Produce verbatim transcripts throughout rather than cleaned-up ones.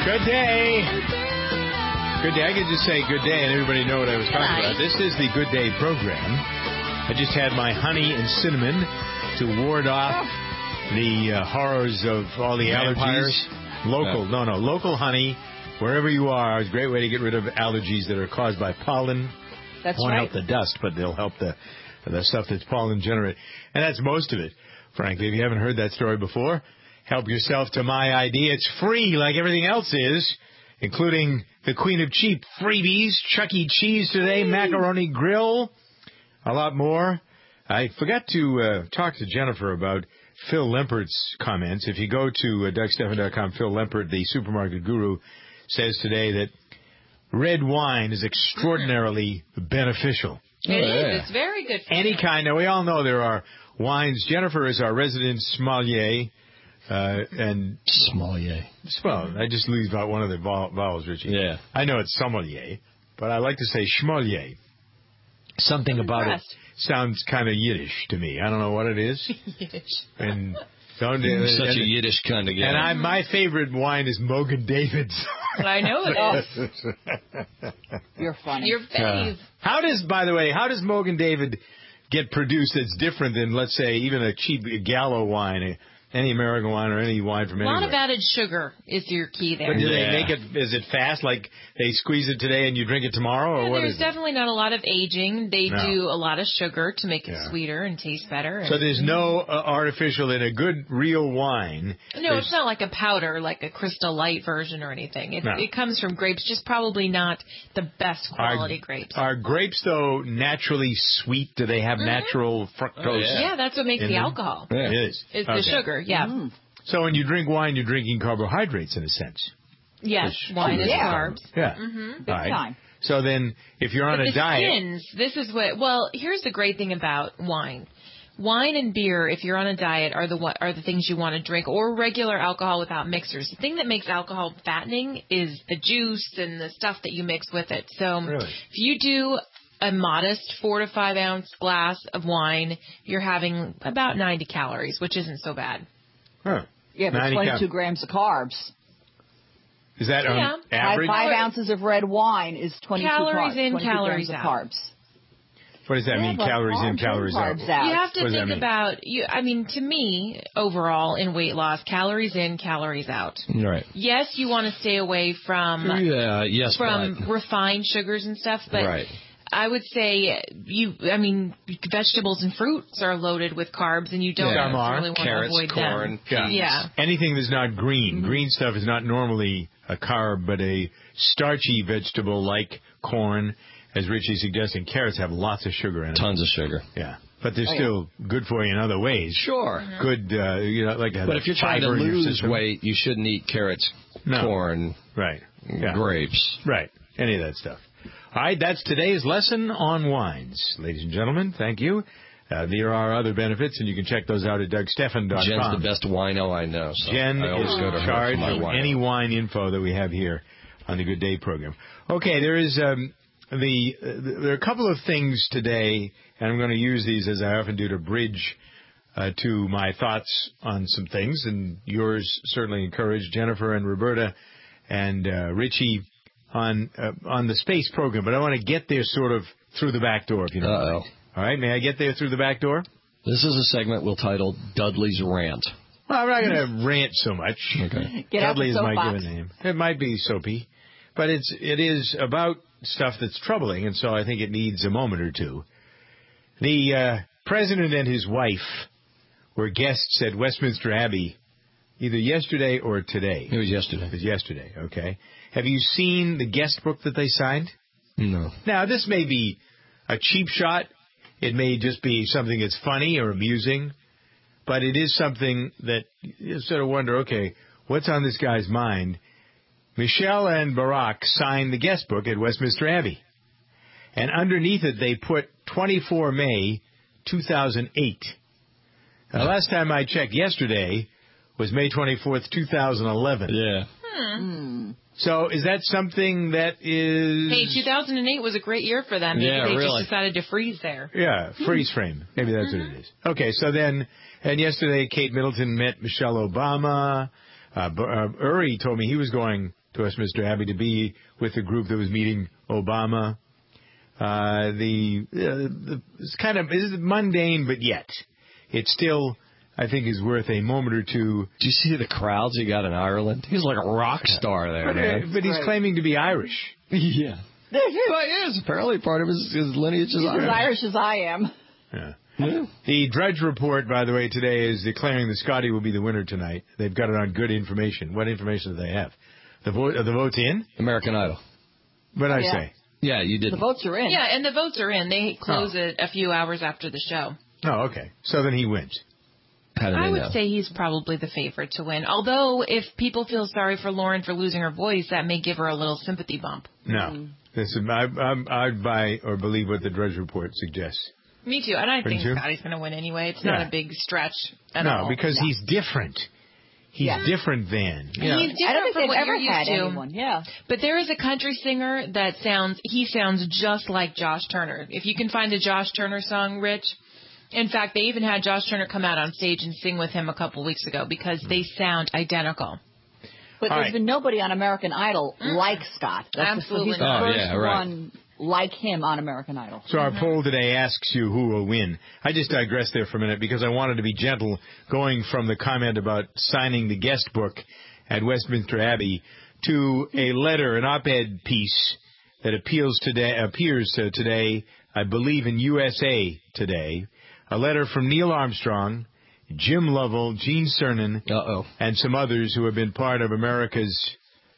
Good day. Good day. I could just say good day and everybody know what I was talking about. This is the Good Day program. I just had my honey and cinnamon to ward off the uh, horrors of all the Vampires. allergies. Local, no. no, no, local honey, wherever you are, is a great way to get rid of allergies that are caused by pollen. That's Won't right. help the dust, but they'll help the the stuff that's pollen generate. And that's most of it, frankly. If you haven't heard that story before, help yourself to my idea. It's free like everything else is, including the Queen of Cheap freebies, Chuck E. Cheese today, Macaroni Grill, a lot more. I forgot to uh, talk to Jennifer about Phil Lempert's comments. If you go to uh, Doug Stephan dot com, Phil Lempert, the supermarket guru, says today that red wine is extraordinarily beneficial. It is. It's very good for Any you. kind. Now, we all know there are wines. Jennifer is our resident sommelier. Uh, and Sommelier. Well, I just leave out one of the vowel- vowels, Richie. Yeah. I know it's sommelier, but I like to say schmolier. Something I'm about impressed. it sounds kind of Yiddish to me. I don't know what it is. Yiddish. And don't You're uh, such and, a Yiddish kind of guy. And I, my favorite wine is Mogen David's. I know it is. You're funny. Your fave. Uh, how does, by the way, how does Mogen David get produced that's different than, let's say, even a cheap Gallo wine, any American wine or any wine from A anywhere? lot of added sugar is your key there. But do Yeah. they make it, is it fast, like they squeeze it today and you drink it tomorrow, or Yeah, what there's is it? definitely not a lot of aging. They No. do a lot of sugar to make it Yeah. sweeter and taste better. So there's no uh, artificial in a good, real wine. No, There's- it's not like a powder, like a Crystal Light version or anything. It, No. it comes from grapes, just probably not the best quality are, grapes. Are grapes, though, naturally sweet? Do they have natural fructose? Oh, yeah. yeah, that's what makes in the them? alcohol. Yeah. It is. It's Okay. the sugar, yeah. Mm. So when you drink wine, you're drinking carbohydrates in a sense. Yes, Which- wine is yeah. carbs. Yeah. Mm-hmm. Big All right. time. So then, if you're on But a the diet, skins, this is what. Well, here's the great thing about wine. Wine and beer, if you're on a diet, are the what are the things you want to drink, or regular alcohol without mixers. The thing that makes alcohol fattening is the juice and the stuff that you mix with it. So Really? if you do a modest four to five ounce glass of wine, you're having about ninety calories, which isn't so bad. huh, Yeah, but ninety twenty-two cal- grams of carbs. is that on Yeah. average? Five, five ounces of red wine is twenty-two Calories carbs, in, twenty-two calories grams out. of carbs. What does that Yeah, mean? but Calories in, carbs in, calories out. carbs out. You have to What does that think mean? about you. I mean, to me, overall in weight loss, calories in, calories out. Right. Yes, you want to stay away from Yeah, yes, from but. refined sugars and stuff, but Right. I would say you. I mean, vegetables and fruits are loaded with carbs, and you don't Yeah. Some are. really want Carrots, to avoid corn, them. Yeah. peas. Yeah. Anything that's not green. Green stuff is not normally a carb, but a starchy vegetable like corn, as Richie's suggesting. Carrots have lots of sugar in it. Tons of sugar. Yeah. But they're Oh, yeah. still good for you in other ways. Sure. Good, uh, you know, like a But if you're trying to fiber in your lose system. weight, you shouldn't eat carrots, No. corn, Right. Yeah. grapes. Right. Any of that stuff. All right. That's today's lesson on wines. Ladies and gentlemen, thank you. Uh, there are other benefits, and you can check those out at Doug Stephan dot com. Jen's the best wino I know. So Jen I always is go to in her charge for my of wino. any wine info that we have here on the Good Day program. Okay, there is um, the uh, there are a couple of things today, and I'm going to use these as I often do to bridge uh, to my thoughts on some things, and yours certainly encourage Jennifer and Roberta and uh, Richie on uh, on the space program. But I want to get there sort of through the back door, if you know. Uh-oh. All right, may I get there through the back door? This is a segment we'll title Dudley's Rant. Well, I'm not going to rant so much. Okay. Get out Dudley the is my soapbox. given name. It might be soapy, but it's it is about stuff that's troubling, and so I think it needs a moment or two. The uh, president and his wife were guests at Westminster Abbey either yesterday or today. It was yesterday. It was yesterday, okay. Have you seen the guest book that they signed? No. Now, this may be a cheap shot. It may just be something that's funny or amusing, but it is something that you sort of wonder, okay, what's on this guy's mind? Michelle and Barack signed the guest book at Westminster Abbey, and underneath it they put twenty-four May two thousand eight. Now, last time I checked yesterday was May twenty-fourth, two thousand eleven. Yeah. Hmm. So is that something that is... Hey, two thousand eight was a great year for them. Maybe Yeah, they really. just decided to freeze there. Yeah, freeze frame. Maybe that's what it is. Okay, so then, and yesterday Kate Middleton met Michelle Obama. Uh, B- uh, Uri told me he was going to Westminster Abbey to be with the group that was meeting Obama. Uh, the, uh, the it's kind of it's mundane, but yet it still, I think, is worth a moment or two. Do you see the crowds he got in Ireland? He's like a rock star there, But, man. uh, but he's Right. claiming to be Irish. Yeah. Well, he is. Apparently part of his, his lineage is He's as Irish. Irish as I am. Yeah. Yeah. The Drudge Report, by the way, today is declaring that Scotty will be the winner tonight. They've got it on good information. What information do they have? The vote, are the votes in? American Idol. What did I Yeah. say? Yeah, you did. The votes are in. Yeah, and the votes are in. They close Oh. it a few hours after the show. Oh, okay. So then he wins. How do I they would know? say he's probably the favorite to win. Although, if people feel sorry for Lauren for losing her voice, that may give her a little sympathy bump. No. Mm. This is, I, I, I'd buy or believe what the Drudge Report suggests. Me too, and I think Wouldn't you? Scotty's going to win anyway. It's Yeah. not a big stretch at no, all. because No. he's different. He's Yeah. different than. You know, He's I don't different think from they've what ever you're had used to. anyone. Yeah. But there is a country singer that sounds, he sounds just like Josh Turner. If you can find a Josh Turner song, Rich. In fact, they even had Josh Turner come out on stage and sing with him a couple weeks ago because they sound identical. But All there's right. been nobody on American Idol like Scott. That's Absolutely The, he's the not. Oh, first yeah, right. one like him on American Idol. So our poll today asks you who will win. I just digressed there for a minute because I wanted to be gentle going from the comment about signing the guest book at Westminster Abbey to a letter, an op-ed piece that appeals today, appears uh, today, I believe, in U S A Today. A letter from Neil Armstrong, Jim Lovell, Gene Cernan, Uh-oh. and some others who have been part of America's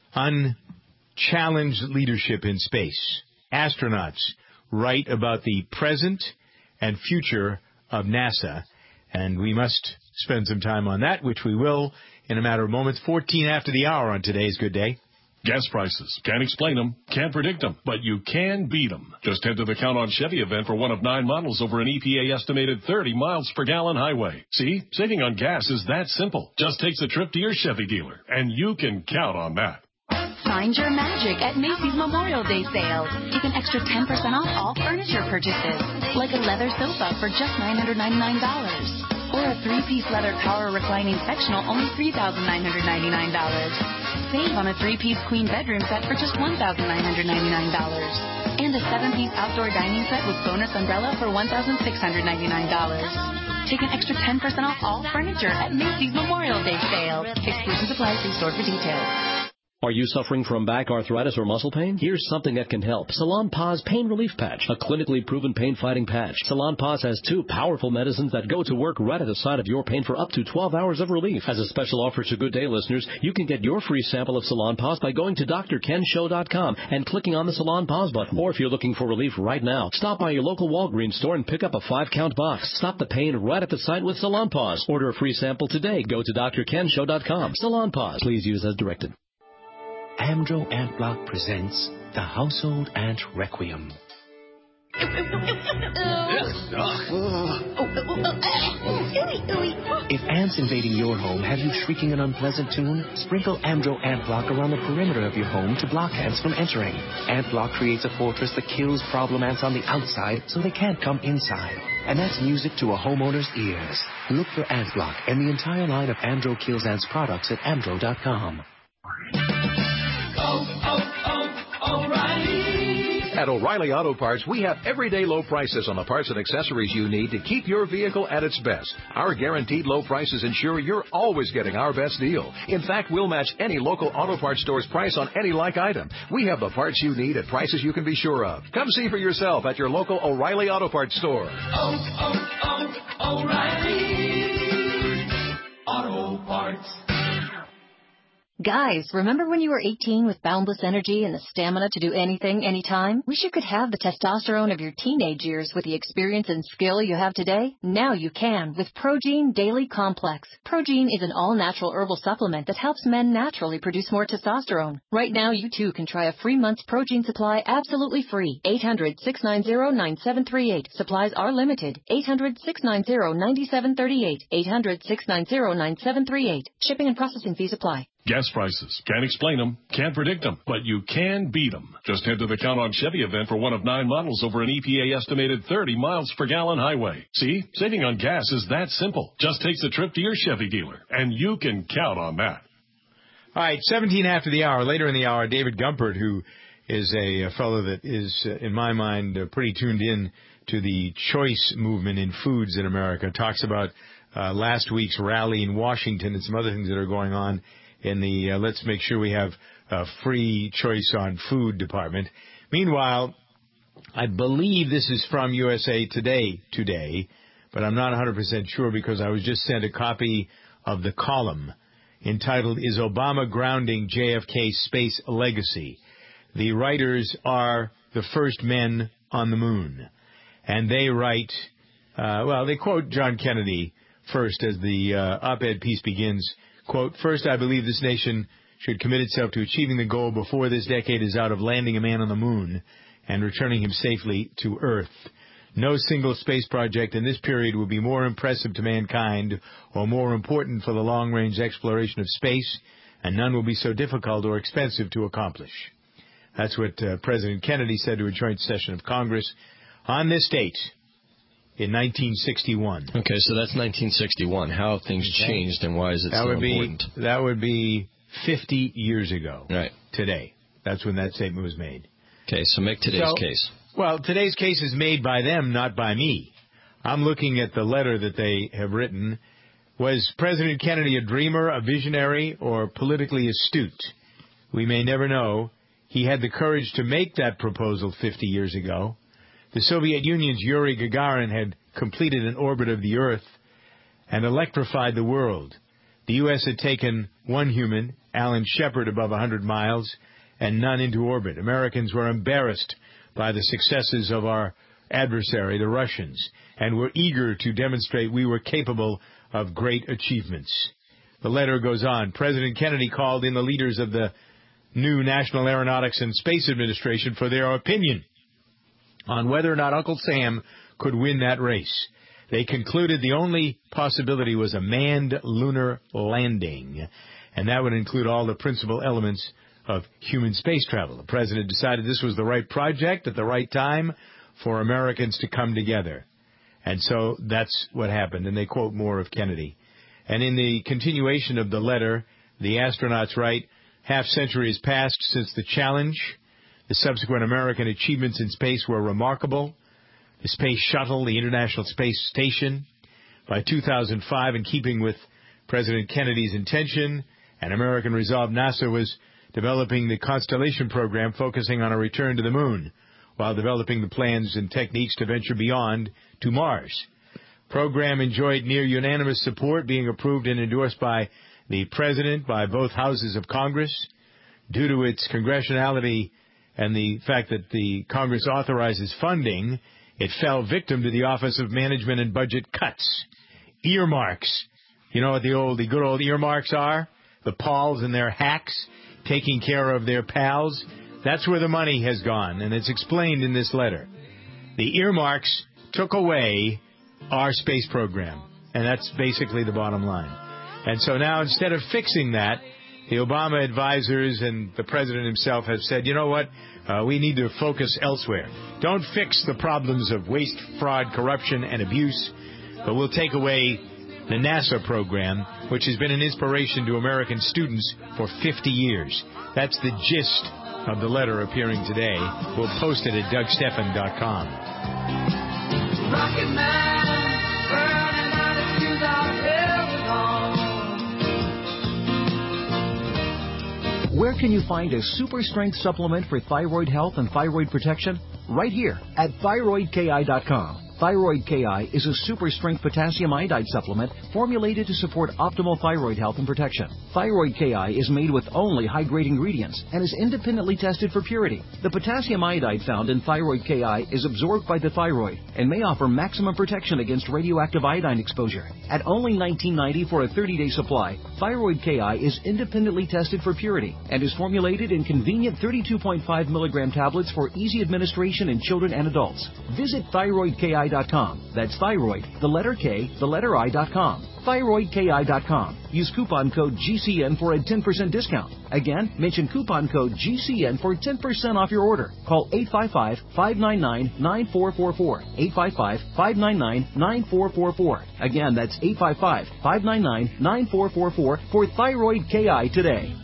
unchallenged leadership in space. Astronauts write about the present and future of NASA, and we must spend some time on that, which we will in a matter of moments. fourteen after the hour on today's Good Day. Gas prices. Can't explain them, can't predict them, but you can beat them. Just head to the Count on Chevy event for one of nine models over an E P A estimated thirty miles per gallon highway. See, saving on gas is that simple. Just takes a trip to your Chevy dealer, and you can count on that. Find your magic at Macy's Memorial Day sale. Get an extra ten percent off all furniture purchases, like a leather sofa for just nine hundred ninety-nine dollars. Or a three-piece leather power reclining sectional, only three thousand nine hundred ninety-nine dollars. Save on a three-piece queen bedroom set for just one thousand nine hundred ninety-nine dollars. And a seven-piece outdoor dining set with bonus umbrella for one thousand six hundred ninety-nine dollars. Take an extra ten percent off all furniture at Macy's Memorial Day sale. Exclusions apply. See store for details. Are you suffering from back arthritis or muscle pain? Here's something that can help. Salonpas Pain Relief Patch, a clinically proven pain-fighting patch. Salonpas has two powerful medicines that go to work right at the site of your pain for up to twelve hours of relief. As a special offer to Good Day listeners, you can get your free sample of Salonpas by going to D R Ken Show dot com and clicking on the Salonpas button. Or if you're looking for relief right now, stop by your local Walgreens store and pick up a five-count box. Stop the pain right at the site with Salonpas. Order a free sample today. Go to D R Ken Show dot com. Salonpas. Please use as directed. Amdro Ant Block presents The Household Ant Requiem. If ants invading your home have you shrieking an unpleasant tune, sprinkle Amdro Ant Block around the perimeter of your home to block ants from entering. Ant Block creates a fortress that kills problem ants on the outside so they can't come inside. And that's music to a homeowner's ears. Look for Ant Block and the entire line of Amdro Kills Ants products at amdro dot com. At O'Reilly Auto Parts, we have everyday low prices on the parts and accessories you need to keep your vehicle at its best. Our guaranteed low prices ensure you're always getting our best deal. In fact, we'll match any local auto parts store's price on any like item. We have the parts you need at prices you can be sure of. Come see for yourself at your local O'Reilly Auto Parts store. Oh, oh, oh, O'Reilly Auto Parts. Guys, remember when you were eighteen with boundless energy and the stamina to do anything, anytime? Wish you could have the testosterone of your teenage years with the experience and skill you have today? Now you can with Progene Daily Complex. Progene is an all-natural herbal supplement that helps men naturally produce more testosterone. Right now, you too can try a free month's Progene supply absolutely free. eight hundred, six nine zero, nine seven three eight. Supplies are limited. eight hundred, six nine zero, nine seven three eight. eight hundred, six nine zero, nine seven three eight. Shipping and processing fees apply. Gas prices. Can't explain them, can't predict them, but you can beat them. Just head to the Count on Chevy event for one of nine models over an E P A estimated thirty miles per gallon highway. See, saving on gas is that simple. Just takes a trip to your Chevy dealer, and you can count on that. All right, seventeen after the hour. Later in the hour, David Gumpert, who is a, a fellow that is, uh, in my mind, uh, pretty tuned in to the choice movement in foods in America, talks about uh, last week's rally in Washington and some other things that are going on in the uh, let's make sure we have a free choice on food department. Meanwhile, I believe this is from U S A Today today, but I'm not one hundred percent sure because I was just sent a copy of the column entitled, Is Obama Grounding J F K's Space Legacy? The writers are the first men on the moon. And they write, uh, well, they quote John Kennedy first as the uh, op-ed piece begins. Quote, first, I believe this nation should commit itself to achieving the goal before this decade is out of landing a man on the moon and returning him safely to Earth. No single space project in this period will be more impressive to mankind or more important for the long-range exploration of space, and none will be so difficult or expensive to accomplish. That's what uh, President Kennedy said to a joint session of Congress on this date in nineteen sixty-one. Okay, so that's nineteen sixty-one. How have things okay. changed, and why is it that so would be, important? That would be fifty years ago. Right. Today. That's when that statement was made. Okay, so make today's so, case. Well, today's case is made by them, not by me. I'm looking at the letter that they have written. Was President Kennedy a dreamer, a visionary, or politically astute? We may never know. He had the courage to make that proposal fifty years ago. The Soviet Union's Yuri Gagarin had completed an orbit of the Earth and electrified the world. The U S had taken one human, Alan Shepard, above one hundred miles, and none into orbit. Americans were embarrassed by the successes of our adversary, the Russians, and were eager to demonstrate we were capable of great achievements. The letter goes on. President Kennedy called in the leaders of the new National Aeronautics and Space Administration for their opinion on whether or not Uncle Sam could win that race. They concluded the only possibility was a manned lunar landing, and that would include all the principal elements of human space travel. The president decided this was the right project at the right time for Americans to come together. And so that's what happened, and they quote more of Kennedy. And in the continuation of the letter, the astronauts write, half century has passed since the challenge. The subsequent American achievements in space were remarkable. The Space Shuttle, the International Space Station. By two thousand five, in keeping with President Kennedy's intention and American resolve, NASA was developing the Constellation program focusing on a return to the moon, while developing the plans and techniques to venture beyond to Mars. Program enjoyed near unanimous support, being approved and endorsed by the President, by both houses of Congress. Due to its congressionality and the fact that the Congress authorizes funding, it fell victim to the Office of Management and Budget cuts. Earmarks. You know what the old, the good old earmarks are? The Pauls and their hacks taking care of their pals. That's where the money has gone, and it's explained in this letter. The earmarks took away our space program, and that's basically the bottom line. And so now, instead of fixing that, the Obama advisors and the president himself have said, you know what, uh, we need to focus elsewhere. Don't fix the problems of waste, fraud, corruption, and abuse, but we'll take away the NASA program, which has been an inspiration to American students for fifty years. That's the gist of the letter appearing today. We'll post it at Doug Stephan dot com. Rocket Man, burning out his fuse out hell. Where can you find a super strength supplement for thyroid health and thyroid protection? Right here at thyroid K I dot com. Thyroid K I is a super-strength potassium iodide supplement formulated to support optimal thyroid health and protection. Thyroid K I is made with only high-grade ingredients and is independently tested for purity. The potassium iodide found in Thyroid K I is absorbed by the thyroid and may offer maximum protection against radioactive iodine exposure. At only nineteen ninety dollars for a thirty-day supply, Thyroid K I is independently tested for purity and is formulated in convenient thirty-two point five milligram tablets for easy administration in children and adults. Visit thyroid K I dot com. That's thyroid, the letter K, the letter I dot com. thyroid K I dot com. Use coupon code G C N for a ten percent discount. Again, mention coupon code G C N for ten percent off your order. Call eight five five, five nine nine, nine four four four. eight five five, five nine nine, nine four four four. Again, that's eight five five, five nine nine, nine four four four for Thyroid K I today.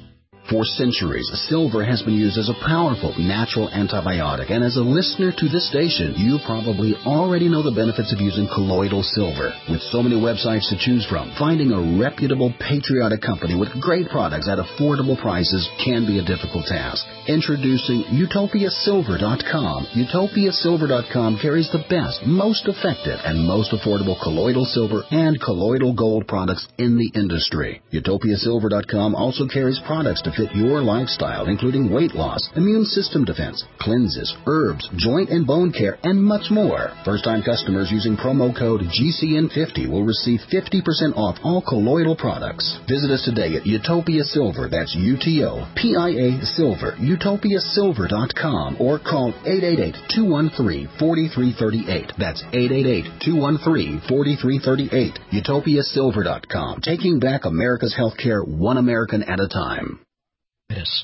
For centuries, silver has been used as a powerful natural antibiotic, and as a listener to this station, you probably already know the benefits of using colloidal silver. With so many websites to choose from, finding a reputable, patriotic company with great products at affordable prices can be a difficult task. Introducing Utopia Silver dot com. Utopia Silver dot com carries the best, most effective, and most affordable colloidal silver and colloidal gold products in the industry. Utopia Silver dot com also carries products to fit your lifestyle, including weight loss, immune system defense, cleanses, herbs, joint and bone care, and much more. First-time customers using promo code G C N fifty will receive fifty percent off all colloidal products. Visit us today at Utopia Silver, that's U T O P I A Silver, Utopia Silver dot com, or call eight eight eight, two one three, four three three eight. That's eight eight eight, two one three, four three three eight. Utopia Silver dot com, taking back America's healthcare one American at a time. Yes.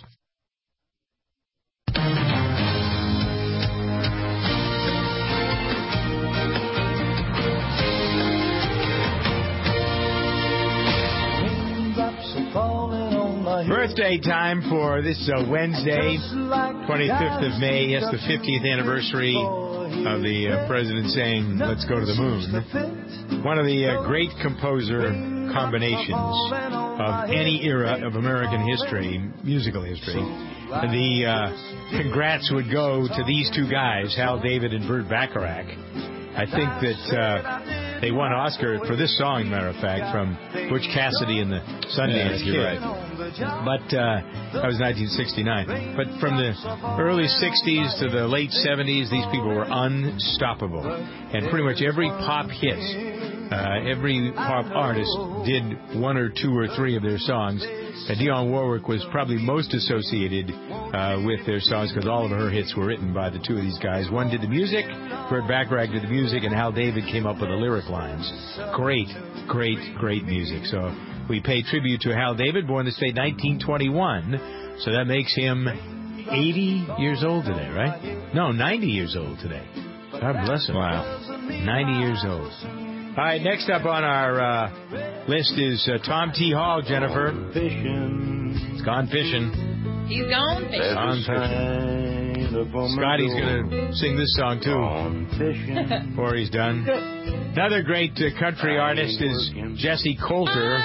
Birthday time for this uh, Wednesday, twenty-fifth of May. Yes, the fiftieth anniversary of the uh, president saying, let's go to the moon. One of the uh, great composer combinations of any era of American history, musical history. The uh, congrats would go to these two guys, Hal David and Burt Bacharach. I think that uh, they won Oscar for this song, matter of fact, from Butch Cassidy and the Sundance Kid. Right. But uh, that was nineteen sixty-nine. But from the early sixties to the late seventies, these people were unstoppable. And pretty much every pop hit, uh, every pop artist did one or two or three of their songs. Uh, Dionne Warwick was probably most associated uh, with their songs because all of her hits were written by the two of these guys. One did the music, Burt Bacharach did the music, and Hal David came up with the lyric lines. Great, great, great music. So we pay tribute to Hal David, born in the state nineteen twenty-one. So that makes him eighty years old today, right? No, ninety years old today. God bless him. Wow. ninety years old. All right, next up on our uh, list is uh, Tom T. Hall, Jennifer. He's gone fishing. He's gone fishing. Gone fishing. Scotty's going to sing this song, too, before he's done. Another great uh, country artist is Jesse Coulter.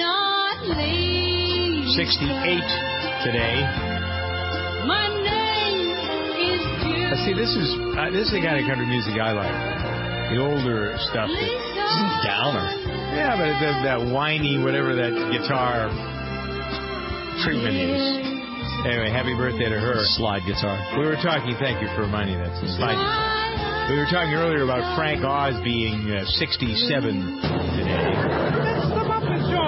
sixty-eight today. Uh, see, this is uh, this is the kind of country music I like. The older stuff. That, downer. Yeah, but that, that whiny, whatever that guitar treatment is. Anyway, happy birthday to her. Slide guitar. We were talking, thank you for reminding that. Slide guitar. We were talking earlier about Frank Oz being uh, sixty-seven today. It's the Muppet Show.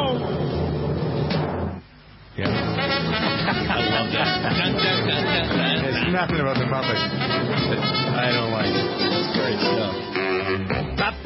Yeah. I love that. There's nothing about the Muppets that I don't like. It's great stuff. It's time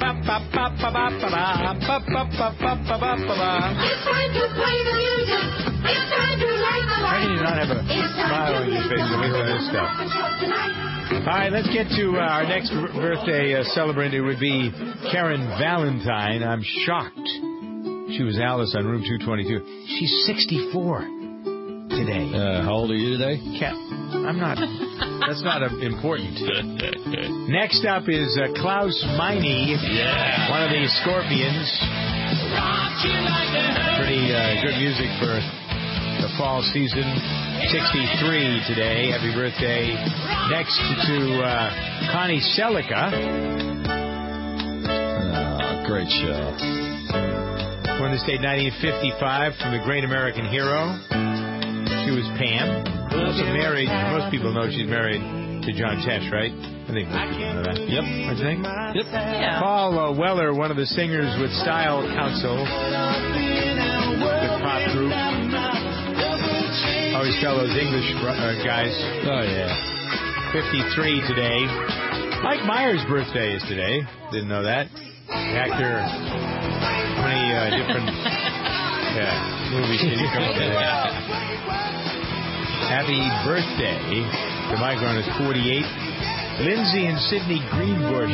to play the music. It's time to light the light. How can you not have a smile on your face when you listen to this stuff? All right, let's get to uh, our next b- birthday uh, celebrant. It would be Karen Valentine. I'm shocked. She was Alice on Room two twenty-two. She's sixty-four today. Uh, how old are you today? Cat. I'm not. That's not uh, important. Next up is uh, Klaus Meine, yeah. one of the Scorpions. Pretty uh, good music for the fall season. sixty-three today. Happy birthday. Next to uh, Connie Selica. Oh, great show. Born in the state nineteen fifty-five from The Great American Hero. She was Pam. Also married. Most people know she's married to John Tesh, right? I think most people know that. Yep. What's his name? Yep. Yeah. Paul uh, Weller, one of the singers with Style Council, the pop group. Always tell those English uh, guys. Oh, yeah. fifty-three today. Mike Myers' birthday is today. Didn't know that. Actor. How many uh, different yeah, movies can you come up with? Happy birthday to Mike on his forty-eight. Lindsay and Sidney Greenbush.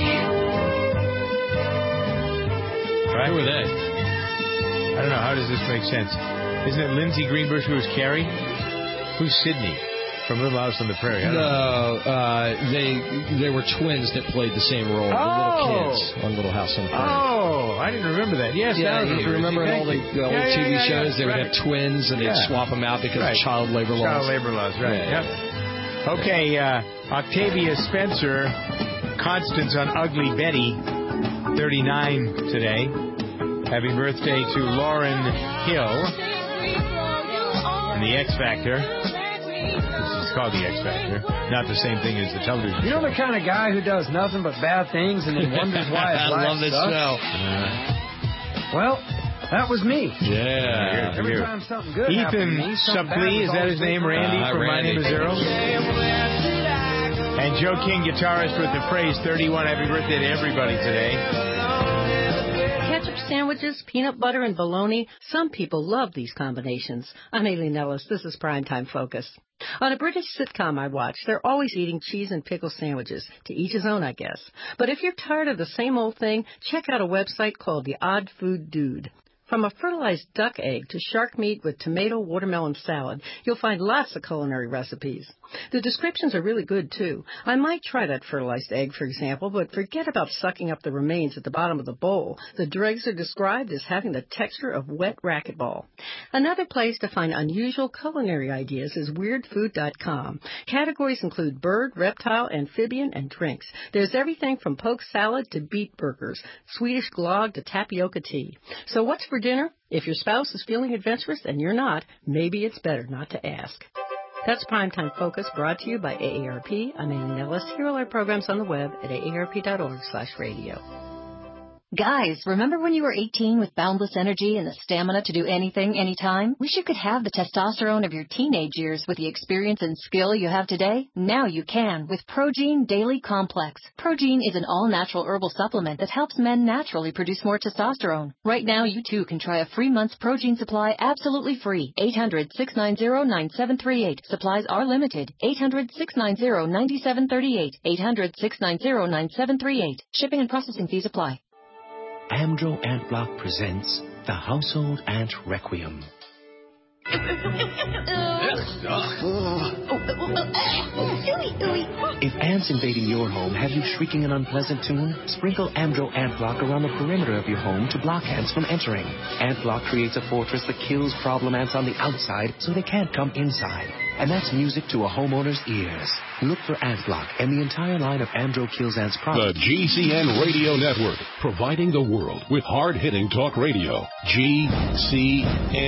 Right? Who are they? I don't know. How does this make sense? Isn't it Lindsay Greenbush who was Carrie? Who's Sydney? From Little House on the Prairie. I No, don't know. uh, they they were twins that played the same role. The Oh! little kids on Little House on the Prairie. Oh, I didn't remember that. Yes, Yeah, that was you remember in all the, the old yeah, T V yeah, yeah, shows, yeah, they would right. have twins and they'd Yeah. swap them out because Right. of child labor laws. Child labor laws, right. Yeah. Yep. Okay, uh, Octavia Spencer, Constance on Ugly Betty, thirty-nine today. Happy birthday to Lauren Hill and the X Factor. This is called the X Factor. Not the same thing as the television You know the kind of guy who does nothing but bad things and then wonders why his I life love this sucks? smell. Uh, Well, that was me. Yeah. Every Here. time something good happened to Ethan me, something bad Suplee, was is that always his name, taken Randy, away. Uh, from My Randy. Name is Earl? And Joe King, guitarist with the Phrase, thirty-one. Happy birthday to everybody today. Ketchup sandwiches, peanut butter, and bologna. Some people love these combinations. I'm Aileen Ellis. This is Primetime Focus. On a British sitcom I watch, they're always eating cheese and pickle sandwiches. To each his own, I guess. But if you're tired of the same old thing, check out a website called The Odd Food Dude. From a fertilized duck egg to shark meat with tomato watermelon salad, you'll find lots of culinary recipes. The descriptions are really good, too. I might try that fertilized egg, for example, but forget about sucking up the remains at the bottom of the bowl. The dregs are described as having the texture of wet racquetball. Another place to find unusual culinary ideas is weird food dot com. Categories include bird, reptile, amphibian, and drinks. There's everything from poke salad to beet burgers, Swedish glog to tapioca tea. So what's for dinner? If your spouse is feeling adventurous and you're not, maybe it's better not to ask. That's Primetime Focus, brought to you by A A R P. I'm Aileen Ellis. Here are all our programs on the web at A A R P dot org slash radio. Guys, remember when you were eighteen with boundless energy and the stamina to do anything, anytime? Wish you could have the testosterone of your teenage years with the experience and skill you have today? Now you can with Progene Daily Complex. Progene is an all-natural herbal supplement that helps men naturally produce more testosterone. Right now, you too can try a free month's Progene supply absolutely free. eight hundred, six nine zero, nine seven three eight. Supplies are limited. eight hundred, six nine zero, nine seven three eight. eight hundred, six nine zero, nine seven three eight. Shipping and processing fees apply. Amdro Ant Block presents The Household Ant Requiem. If ants invading your home have you shrieking an unpleasant tune, sprinkle Amdro Ant Block around the perimeter of your home to block ants from entering. Ant Block creates a fortress that kills problem ants on the outside so they can't come inside. And that's music to a homeowner's ears. Look for Ant Block and the entire line of Amdro Kills Ants The products. G C N Radio Network, providing the world with hard-hitting talk radio. G C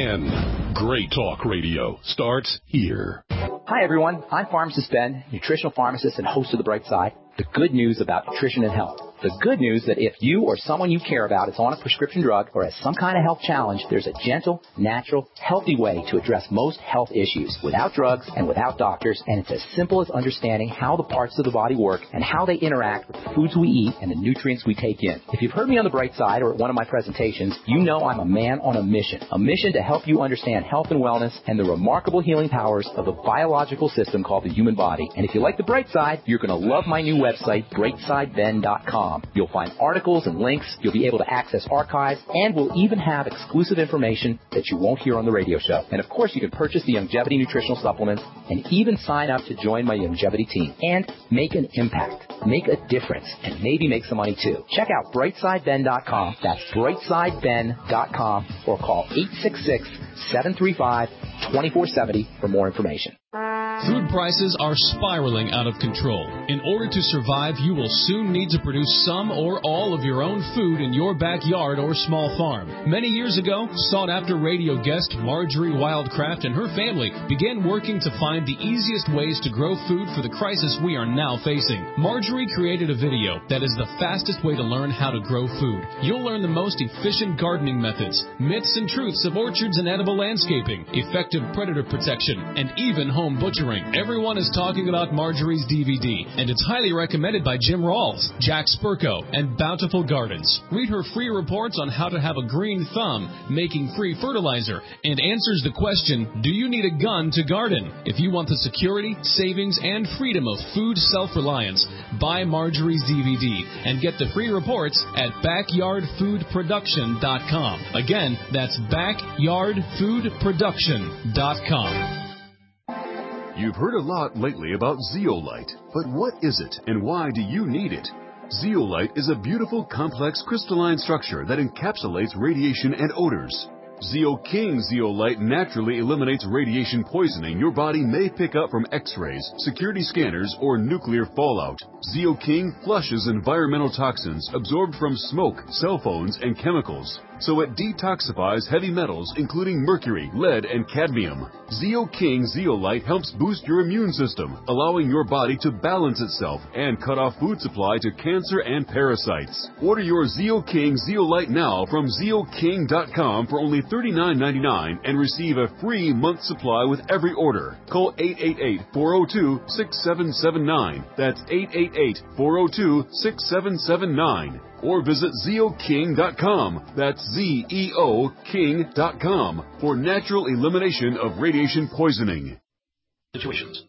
N. Great talk radio starts here. Hi, everyone. I'm Pharmacist Ben, nutritional pharmacist and host of The Bright Side. The good news about nutrition and health. The good news that if you or someone you care about is on a prescription drug or has some kind of health challenge, there's a gentle, natural, healthy way to address most health issues without drugs and without doctors, and it's as simple as understanding how the parts of the body work and how they interact with the foods we eat and the nutrients we take in. If you've heard me on The Bright Side or at one of my presentations, you know I'm a man on a mission, a mission to help you understand health and wellness and the remarkable healing powers of the biological system called the human body. And if you like The Bright Side, you're going to love my new website, bright side ben dot com. You'll find articles and links, you'll be able to access archives, and we'll even have exclusive information that you won't hear on the radio show. And of course, you can purchase the Youngevity nutritional supplements and even sign up to join my Youngevity team and make an impact, make a difference, and maybe make some money too. Check out bright side ben dot com. That's bright side ben dot com or call eight six six, seven three five, two four seven zero for more information. Food prices are spiraling out of control. In order to survive, you will soon need to produce some or all of your own food in your backyard or small farm. Many years ago, sought-after radio guest Marjorie Wildcraft and her family began working to find the easiest ways to grow food for the crisis we are now facing. Marjorie created a video that is the fastest way to learn how to grow food. You'll learn the most efficient gardening methods, myths and truths of orchards and edible landscaping, effective predator protection, and even home butchering. Everyone is talking about Marjorie's D V D, and it's highly recommended by Jim Rawls, Jack Spurko, and Bountiful Gardens. Read her free reports on how to have a green thumb, making free fertilizer, and answers the question, do you need a gun to garden? If you want the security, savings, and freedom of food self-reliance, buy Marjorie's D V D and get the free reports at backyard food production dot com. Again, that's backyard food production dot com. You've heard a lot lately about Zeolite, but what is it and why do you need it? Zeolite is a beautiful, complex crystalline structure that encapsulates radiation and odors. Zeo King Zeolite naturally eliminates radiation poisoning your body may pick up from X-rays, security scanners, or nuclear fallout. Zeo King flushes environmental toxins absorbed from smoke, cell phones, and chemicals, so it detoxifies heavy metals including mercury, lead, and cadmium. Zeo King Zeolite helps boost your immune system, allowing your body to balance itself and cut off food supply to cancer and parasites. Order your Zeo King Zeolite now from Zeo King dot com for only thirty-nine ninety-nine and receive a free month supply with every order. Call eight eight eight, four oh two, six seven seven nine. That's eight eight eight, four oh two, six seven seven nine. Or visit Zeo King dot com. That's Z E O King dot com for natural elimination of radiation poisoning. Situations.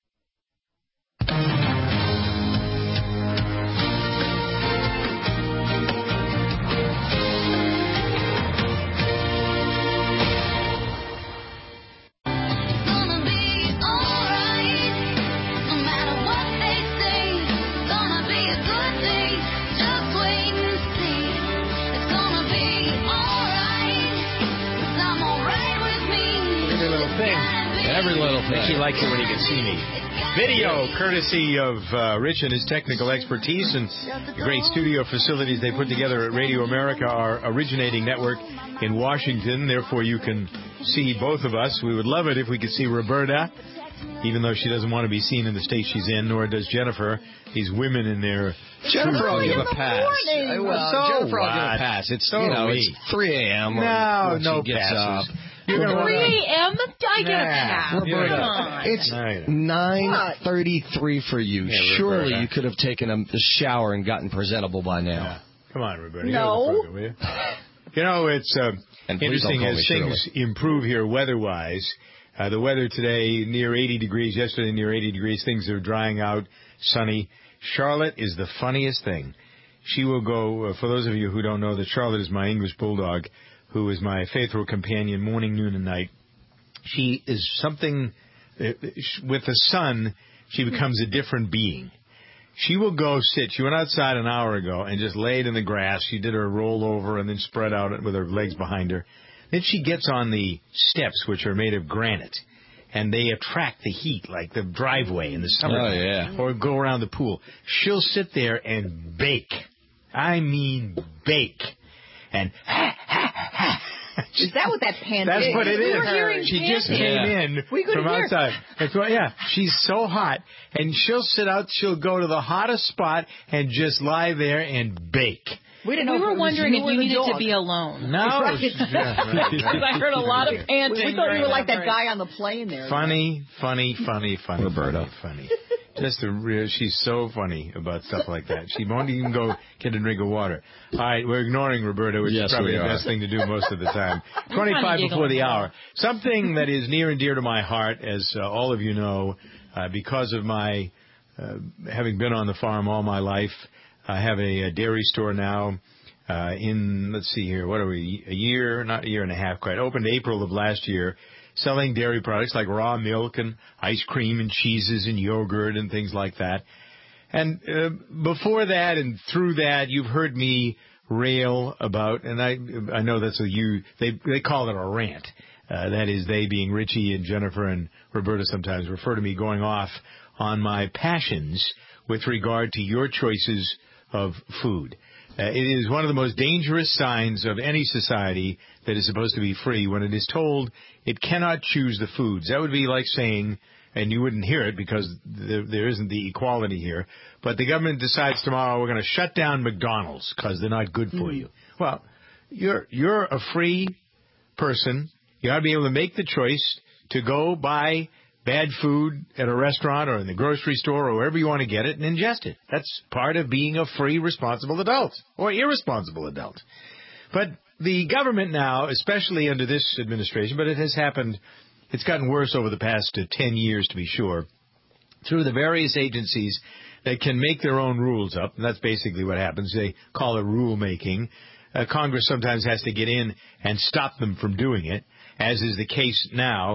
Every little thing. She likes it when you can see me. Video, courtesy of uh, Rich and his technical expertise and the great studio facilities they put together at Radio America, our originating network in Washington. Therefore, you can see both of us. We would love it if we could see Roberta, even though she doesn't want to be seen in the state she's in, nor does Jennifer. These women in their... Jennifer will give a pass. Morning. Well, so Jennifer will give a pass. It's, so you know, me. it's three a.m. No, no she gets passes. Up. three a.m. I get a pass. Roberta, Come on. it's nine thirty-three for you. Yeah, Surely Roberta. you could have taken a, a shower and gotten presentable by now. Yeah. Come on, Roberta. No. Get over the program, will you? You know, it's uh, And please interesting don't call as me things improve here weather-wise. Uh, the weather today near eighty degrees. Yesterday near eighty degrees. Things are drying out, sunny. Charlotte is the funniest thing. She will go, uh, for those of you who don't know, that Charlotte is my English bulldog, who is my faithful companion morning, noon, and night. She is something, uh, with the sun, she becomes a different being. She will go sit. She went outside an hour ago and just laid in the grass. She did her roll over and then spread out with her legs behind her. Then she gets on the steps, which are made of granite, and they attract the heat, like the driveway in the summer. Oh, yeah. Or go around the pool. She'll sit there and bake. I mean bake. And is that what that panting That's is? what it we is. Were hearing she panting. just came yeah. in we from hear. outside. That's what, yeah, she's so hot, and she'll sit out. She'll go to the hottest spot and just lie there and bake. We didn't we know were if wondering if you needed dog. to be alone. No, right. yeah, right, Because right. I heard a lot of panting. We, we thought you were like that break. guy on the plane there. Funny, funny, funny, funny, Roberta. funny, funny. Just a real, she's so funny about stuff like that. She won't even go get a drink of water. All right, we're ignoring Roberta, which Yes, is probably we the are. best thing to do most of the time. I'm twenty-five trying to before the giggle. hour. Something that is near and dear to my heart, as uh, all of you know, uh, because of my uh, having been on the farm all my life. I have a, a dairy store now. Uh, in, let's see here, what are we, a year, not a year and a half quite, opened April of last year, selling dairy products like raw milk and ice cream and cheeses and yogurt and things like that. And uh, before that and through that, you've heard me rail about, and I I know that's a you, they they call it a rant. Uh, that is, they being Richie and Jennifer and Roberta sometimes refer to me going off on my passions with regard to your choices of food. Uh, it is one of the most dangerous signs of any society that is supposed to be free when it is told it cannot choose the foods. That would be like saying, and you wouldn't hear it because there, there isn't the equality here, but the government decides tomorrow we're going to shut down McDonald's because they're not good for mm. you. Well, you're you're a free person. You ought to be able to make the choice to go buy bad food at a restaurant or in the grocery store or wherever you want to get it and ingest it. That's part of being a free, responsible adult or irresponsible adult. But the government now, especially under this administration, but it has happened, it's gotten worse over the past uh, ten years to be sure, through the various agencies that can make their own rules up, and that's basically what happens. They call it rulemaking. Uh, Congress sometimes has to get in and stop them from doing it, as is the case now.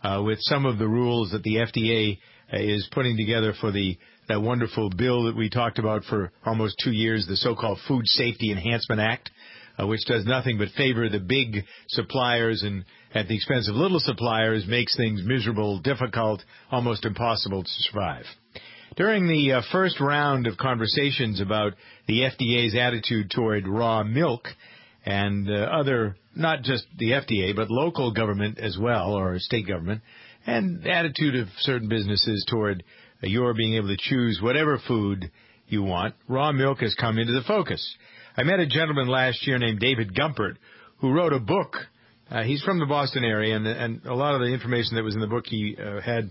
uh, with some of the rules that the F D A is putting together for the that wonderful bill that we talked about for almost two years, the so-called Food Safety Enhancement Act, uh, which does nothing but favor the big suppliers and at the expense of little suppliers makes things miserable, difficult, almost impossible to survive. During the uh, first round of conversations about the F D A's attitude toward raw milk and uh, other, not just the F D A, but local government as well, or state government, and the attitude of certain businesses toward uh, your being able to choose whatever food you want, raw milk has come into the focus. I met a gentleman last year named David Gumpert who wrote a book. Uh, he's from the Boston area, and, and a lot of the information that was in the book he uh, had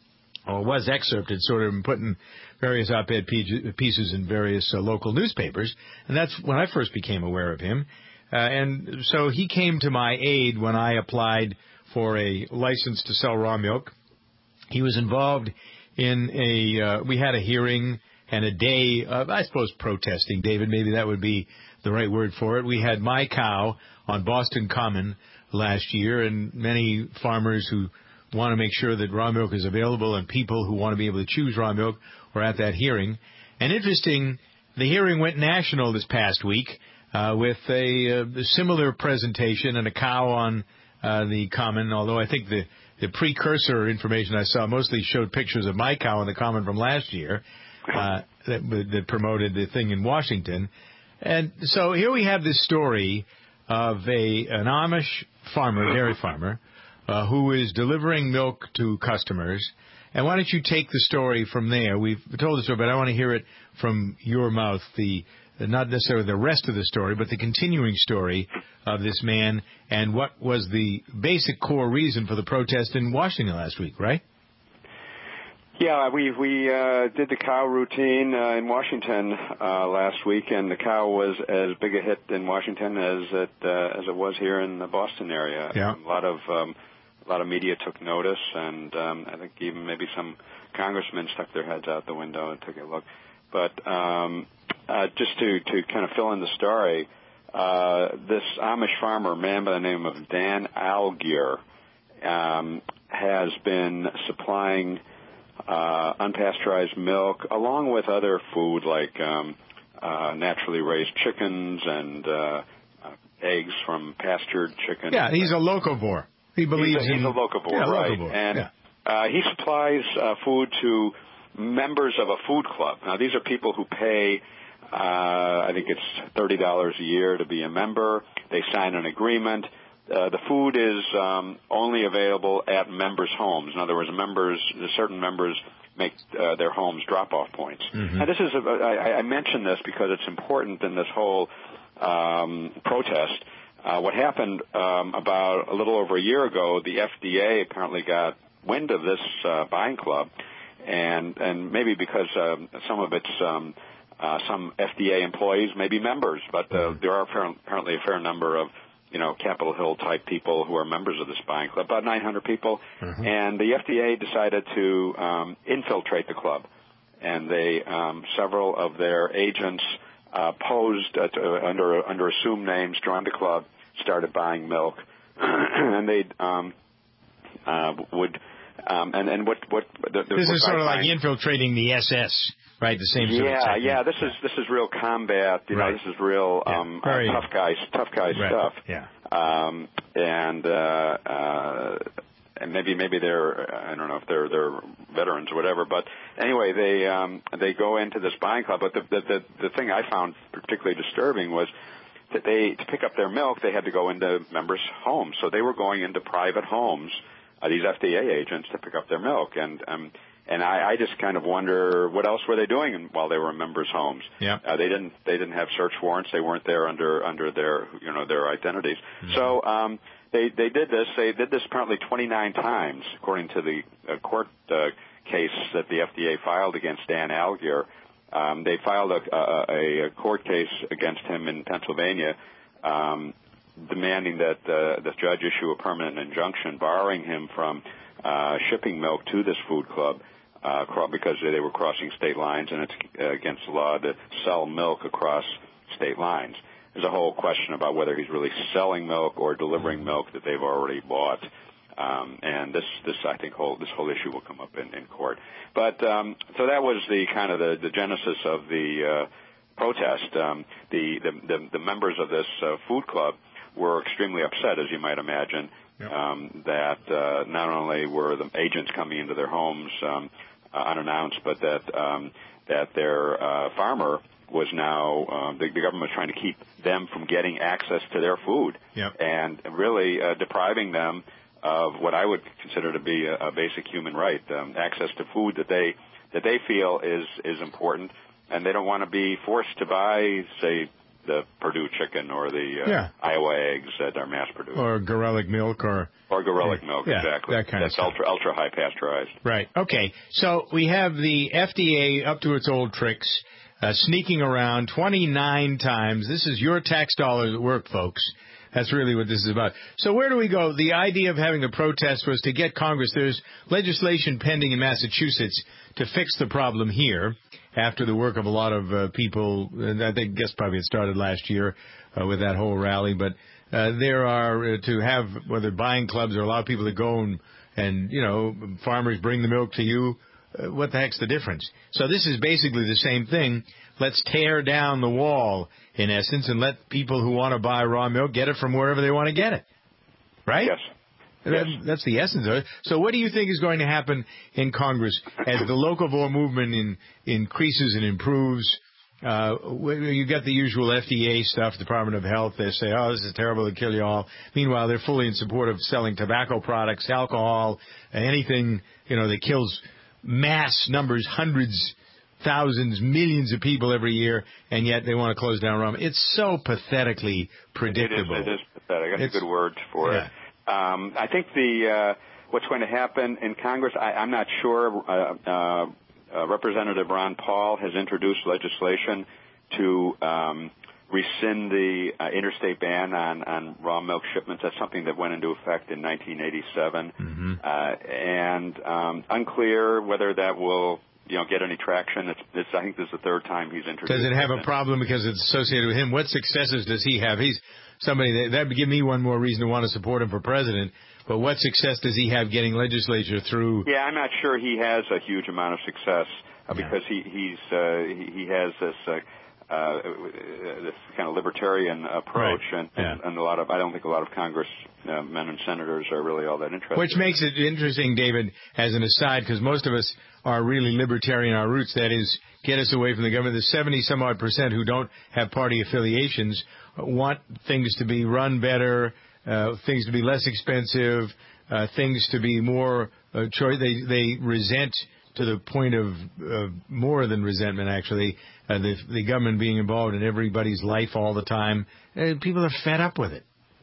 or was excerpted sort of put in various op-ed pieces in various uh, local newspapers, and that's when I first became aware of him. Uh, and so he came to my aid when I applied for a license to sell raw milk. He was involved in a, uh, we had a hearing and a day of, I suppose, protesting, David, maybe that would be the right word for it. We had My Cow on Boston Common last year, and many farmers who want to make sure that raw milk is available and people who want to be able to choose raw milk were at that hearing. And interesting, the hearing went national this past week uh, with a, uh, similar presentation and a cow on uh, the Common, although I think the, the precursor information I saw mostly showed pictures of My Cow on the Common from last year uh, that, that promoted the thing in Washington. And so here we have this story of a an Amish farmer, dairy farmer, Uh, who is delivering milk to customers. And why don't you take the story from there? We've told the story, but I want to hear it from your mouth, the, the not necessarily the rest of the story, but the continuing story of this man and what was the basic core reason for the protest in Washington last week, right? Yeah, we we uh, did the cow routine uh, in Washington uh, last week, and the cow was as big a hit in Washington as it uh, as it was here in the Boston area. Yeah. A lot of um, a lot of media took notice, and um, I think even maybe some congressmen stuck their heads out the window and took a look. But um, uh, just to to kind of fill in the story, uh, this Amish farmer, a man by the name of Dan Algier, um, has been supplying Uh, unpasteurized milk, along with other food like um, uh, naturally raised chickens and uh, uh, eggs from pastured chickens. Yeah, he's a locavore. He believes he's a, in... He's a locavore, yeah, right. Locavore. And yeah. uh, he supplies uh, food to members of a food club. Now, these are people who pay, uh, I think it's thirty dollars a year to be a member. They sign an agreement. Uh, the food is um, only available at members' homes. In other words, members, certain members make uh, their homes drop-off points. Mm-hmm. And this is, a, I, I mention this because it's important in this whole um, protest. Uh, what happened um, about a little over a year ago, the F D A apparently got wind of this uh, buying club, and and maybe because um, some of its um, uh, some F D A employees may be members, but uh, there are apparently a fair number of you know, Capitol Hill type people who are members of this buying club, about nine hundred people. Mm-hmm. And the F D A decided to um, infiltrate the club. And they, um, several of their agents uh, posed uh, to, under under assumed names, joined the club, started buying milk, and they um, uh, would. Um, and and what what the, the, this what is sort of buying, like infiltrating the S S. Right, the same sort yeah, of technique. yeah. This is this is real combat. You right. know, this is real yeah. um, Very, uh, tough guys, tough guys right. stuff. Yeah. Um, and uh, uh, and maybe maybe they're I don't know if they're they're veterans or whatever. But anyway, they um, they go into this buying club. But the the the, the thing I found particularly disturbing was that they to pick up their milk they had to go into members' homes. So they were going into private homes. Uh, these F D A agents to pick up their milk and. Um, And I, I just kind of wonder what else were they doing while they were in members' homes. Yeah. Uh, they didn't they didn't have search warrants. They weren't there under under their you know their identities. Mm-hmm. So um, they they did this. They did this apparently twenty-nine times, according to the uh, court uh, case that the F D A filed against Dan Algier. Um, they filed a, a, a court case against him in Pennsylvania, um, demanding that uh, the judge issue a permanent injunction barring him from uh, shipping milk to this food club. Uh, because they were crossing state lines, and it's uh, against the law to sell milk across state lines. There's a whole question about whether he's really selling milk or delivering milk that they've already bought. Um, and this, this, I think, whole this whole issue will come up in, in court. But um, so that was the kind of the, the genesis of the uh, protest. Um, the, the, the the members of this uh, food club were extremely upset, as you might imagine, yep. um, that uh, not only were the agents coming into their homes um, uh, unannounced, but that um, that their uh, farmer was now um, the, the government was trying to keep them from getting access to their food, yep. and really uh, depriving them of what I would consider to be a, a basic human right, um, access to food that they that they feel is is important, and they don't want to be forced to buy, say, the Purdue chicken or the uh, yeah. Iowa eggs that are mass produced, or Gorelick milk, or or Gorelick or, milk, yeah, exactly. That kind That's of stuff. ultra ultra high pasteurized. Right. Okay. So we have the F D A up to its old tricks, uh, sneaking around twenty-nine times. This is your tax dollars at work, folks. That's really what this is about. So where do we go? The idea of having the protest was to get Congress. There's legislation pending in Massachusetts to fix the problem here after the work of a lot of uh, people. And I think, guess probably it started last year uh, with that whole rally. But uh, there are uh, to have, whether buying clubs or allow people to go and, and you know, farmers bring the milk to you. Uh, what the heck's the difference? So this is basically the same thing. Let's tear down the wall, in essence, and let people who want to buy raw milk get it from wherever they want to get it. Right? Yes. That, yes. That's the essence of it. So what do you think is going to happen in Congress as the locavore movement in, increases and improves? Uh, you got the usual F D A stuff, Department of Health. They say, oh, this is terrible, it'll kill you all. Meanwhile, they're fully in support of selling tobacco products, alcohol, anything, you know, that kills mass numbers, hundreds thousands, millions of people every year, and yet they want to close down Rome. It's so pathetically predictable. It is, it is pathetic. That's it's, a good word for yeah. it. Um, I think the uh, what's going to happen in Congress, I, I'm not sure. Uh, uh, uh, Representative Ron Paul has introduced legislation to um, rescind the uh, interstate ban on, on raw milk shipments. That's something that went into effect in nineteen eighty-seven. Mm-hmm. Uh, and um, unclear whether that will you know, get any traction. It's, it's, I think this is the third time he's introduced. Does it have it. a problem because it's associated with him? What successes does he have? He's somebody that, that would give me one more reason to want to support him for president. But what success does he have getting legislature through? Yeah, I'm not sure he has a huge amount of success uh, yeah. because he he's uh, he, he has this uh, uh, this kind of libertarian approach, right. and, yeah. and, and a lot of I don't think a lot of Congress uh, men and senators are really all that interested. Which makes it interesting, David, as an aside, because most of us are really libertarian our roots. That is, get us away from the government. The seventy some odd percent who don't have party affiliations want things to be run better, uh, things to be less expensive, uh, things to be more uh, choice. They they resent to the point of uh, more than resentment, actually, uh, the, the government being involved in everybody's life all the time. Uh, people are fed up with it.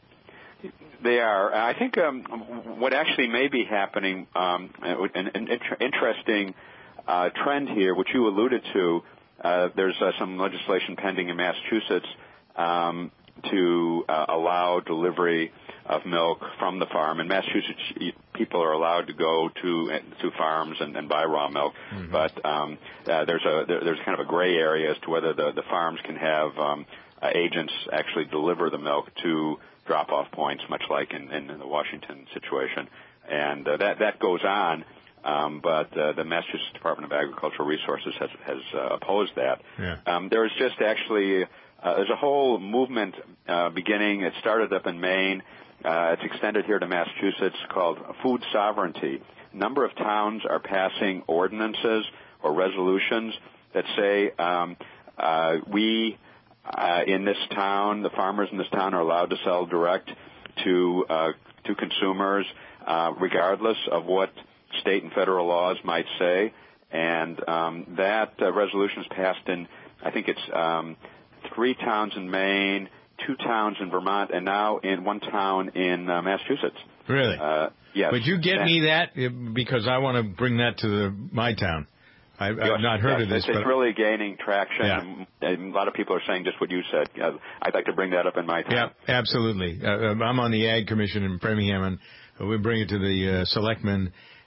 They are. I think um, what actually may be happening, um, an, an inter- interesting uh, trend here, which you alluded to, uh, there's uh, some legislation pending in Massachusetts um, to uh, allow delivery of milk from the farm. In Massachusetts, people are allowed to go to to farms and, and buy raw milk, mm-hmm. but um, uh, there's a there, there's kind of a gray area as to whether the, the farms can have um, uh, agents actually deliver the milk to drop-off points, much like in, in, in the Washington situation, and uh, that that goes on. Um, but uh, the Massachusetts Department of Agricultural Resources has has uh, opposed that. Yeah. Um, there's just actually uh, there's a whole movement uh, beginning. It started up in Maine. Uh, it's extended here to Massachusetts, called food sovereignty. A number of towns are passing ordinances or resolutions that say um, uh, we uh, in this town, the farmers in this town are allowed to sell direct to uh, to consumers, uh, regardless of what state and federal laws might say. And um, that uh, resolution is passed in, I think it's um, three towns in Maine, two towns in Vermont, and now in one town in uh, Massachusetts. Really? Uh, yes. Would you get and, me that? Because I want to bring that to the, my town. I, I've yes, not heard yes, of this. It's, it's but really gaining traction. Yeah. And, and a lot of people are saying just what you said. Uh, I'd like to bring that up in my town. Yeah, absolutely. Uh, I'm on the Ag Commission in Framingham, and we bring it to the uh, selectmen.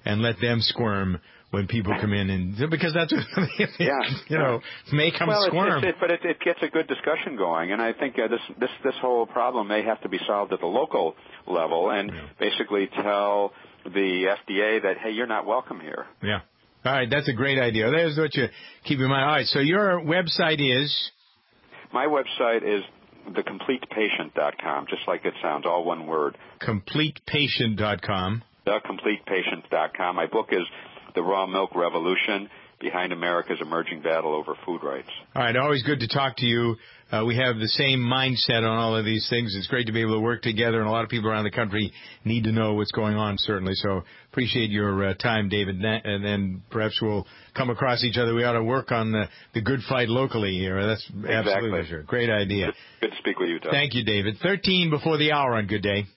and let them squirm when people come in, and because that's what yeah, you know, make them well, squirm. It's, it's, it, but it, it gets a good discussion going, and I think uh, this this this whole problem may have to be solved at the local level, and yeah. basically tell the F D A that, hey, you're not welcome here. Yeah. All right, that's a great idea. There's what you keep in mind. All right, so your website is? My website is the complete patient dot com, just like it sounds, all one word. complete patient dot com. the complete patient dot com. My book is The Raw Milk Revolution, Behind America's Emerging Battle Over Food Rights. All right, always good to talk to you. Uh, we have the same mindset on all of these things. It's great to be able to work together, and a lot of people around the country need to know what's going on, certainly. So appreciate your uh, time, David, and then perhaps we'll come across each other. We ought to work on the, the good fight locally here. That's exactly. absolutely sure. Great idea. Good, good to speak with you, Tom. Thank you, David. thirteen before the hour on Good Day.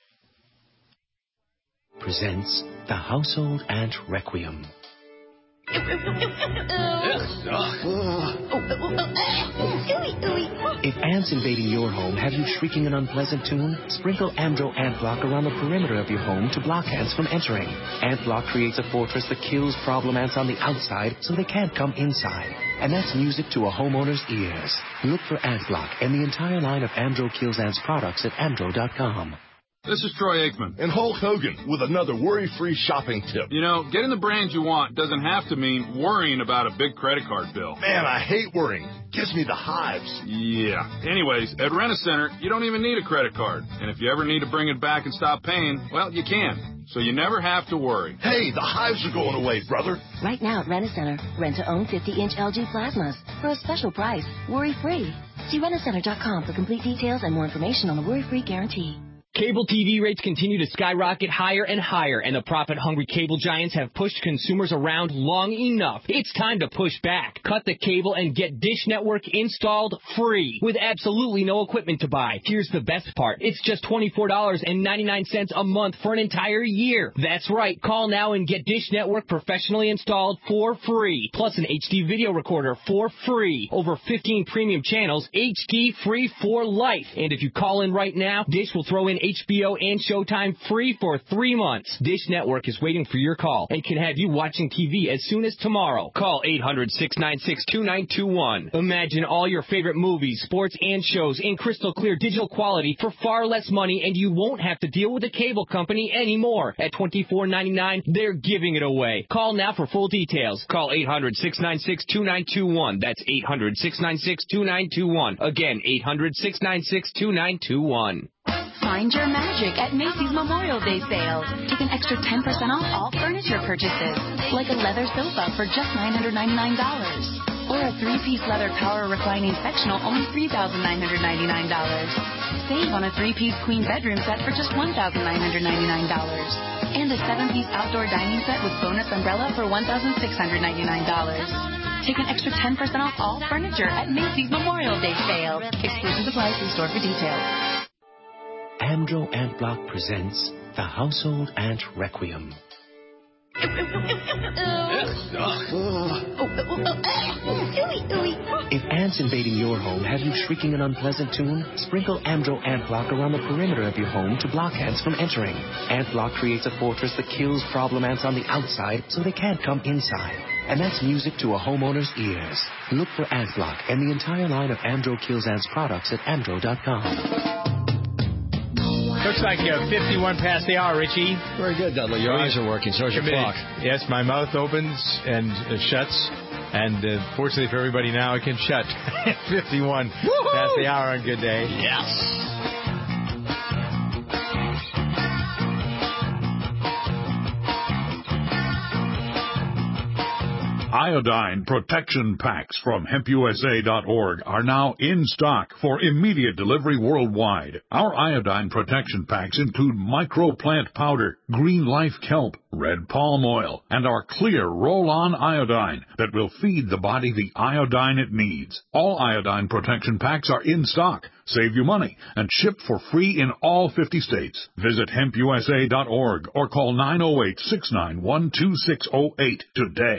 Presents The Household Ant Requiem. If ants invading your home have you shrieking an unpleasant tune, sprinkle Amdro Ant Block around the perimeter of your home to block ants from entering. Ant Block creates a fortress that kills problem ants on the outside so they can't come inside. And that's music to a homeowner's ears. Look for Ant Block and the entire line of Amdro Kills Ants products at amdro dot com. This is Troy Aikman. And Hulk Hogan with another worry-free shopping tip. You know, getting the brand you want doesn't have to mean worrying about a big credit card bill. Man, I hate worrying. Gives me the hives. Yeah. Anyways, at Rent-A-Center, you don't even need a credit card. And if you ever need to bring it back and stop paying, well, you can. So you never have to worry. Hey, the hives are going away, brother. Right now at Rent-A-Center, rent to own fifty-inch L G plasmas for a special price, worry-free. See rent a center dot com for complete details and more information on the worry-free guarantee. Cable T V rates continue to skyrocket higher and higher, and the profit-hungry cable giants have pushed consumers around long enough. It's time to push back. Cut the cable and get Dish Network installed free with absolutely no equipment to buy. Here's the best part. It's just twenty-four dollars and ninety-nine cents a month for an entire year. That's right. Call now and get Dish Network professionally installed for free. Plus an H D video recorder for free. Over fifteen premium channels, H D free for life. And if you call in right now, Dish will throw in H B O and Showtime free for three months. Dish Network is waiting for your call and can have you watching T V as soon as tomorrow. Call eight hundred, six nine six, two nine two one. Imagine all your favorite movies, sports, and shows in crystal clear digital quality for far less money, and you won't have to deal with a cable company anymore. At twenty-four ninety-nine, they're giving it away. Call now for full details. Call eight hundred, six nine six, two nine two one. That's eight hundred, six nine six, two nine two one. Again, eight hundred, six nine six, two nine two one. Find your magic at Macy's Memorial Day sale. Take an extra ten percent off all furniture purchases, like a leather sofa for just nine hundred ninety-nine dollars. Or a three-piece leather power reclining sectional, only three thousand nine hundred ninety-nine dollars. Save on a three-piece queen bedroom set for just one thousand nine hundred ninety-nine dollars. And a seven-piece outdoor dining set with bonus umbrella for one thousand six hundred ninety-nine dollars. Take an extra ten percent off all furniture at Macy's Memorial Day sale. Exclusions apply. See store for details. Amdro Ant Block presents The Household Ant Requiem. If ants invading your home have you shrieking an unpleasant tune, sprinkle Amdro Ant Block around the perimeter of your home to block ants from entering. Ant Block creates a fortress that kills problem ants on the outside so they can't come inside. And that's music to a homeowner's ears. Look for Ant Block and the entire line of Amdro Kills Ants products at amdro dot com. Looks like uh, fifty-one past the hour, Richie. Very good, Dudley. Your eyes are working. So is your clock. Yes, my mouth opens and uh, shuts. And uh, fortunately for everybody now, it can shut. fifty-one Woo-hoo! Past the hour on Good Day. Yes. Iodine protection packs from hemp U S A dot org are now in stock for immediate delivery worldwide. Our iodine protection packs include microplant powder, green life kelp, red palm oil, and our clear roll-on iodine that will feed the body the iodine it needs. All iodine protection packs are in stock. Save you money and ship for free in all fifty states. Visit hemp U S A dot org or call nine oh eight, six nine one, two six oh eight today.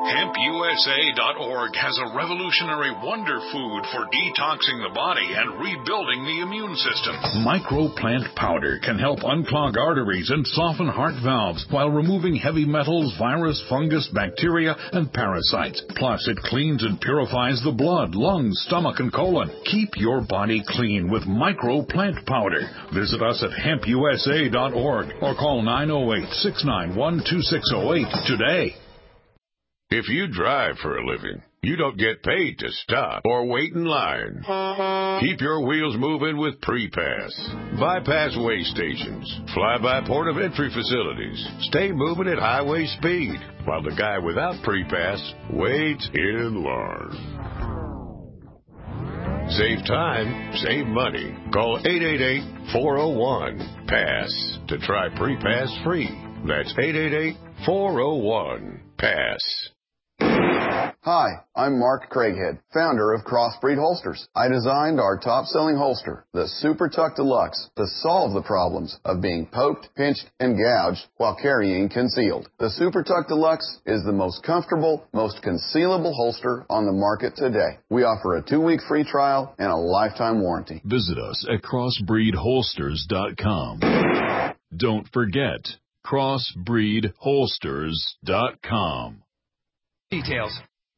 hemp U S A dot org has a revolutionary wonder food for detoxing the body and rebuilding the immune system. Microplant powder can help unclog arteries and soften heart valves while removing heavy metals, virus, fungus, bacteria, and parasites. Plus, it cleans and purifies the blood, lungs, stomach, and colon. Keep your body clean with Microplant powder. Visit us at hemp U S A dot org or call nine oh eight, six nine one, two six oh eight today. If you drive for a living, you don't get paid to stop or wait in line. Keep your wheels moving with Pre-Pass. Bypass way stations, fly-by port of entry facilities. Stay moving at highway speed, while the guy without Pre-Pass waits in line. Save time, save money. Call eight eight eight, four oh one, PASS to try Pre-Pass free. That's eight eight eight, four oh one, PASS. Hi, I'm Mark Craighead, founder of Crossbreed Holsters. I designed our top-selling holster, the Super Tuck Deluxe, to solve the problems of being poked, pinched, and gouged while carrying concealed. The Super Tuck Deluxe is the most comfortable, most concealable holster on the market today. We offer a two-week free trial and a lifetime warranty. Visit us at crossbreed holsters dot com. Don't forget, crossbreed holsters dot com. Details.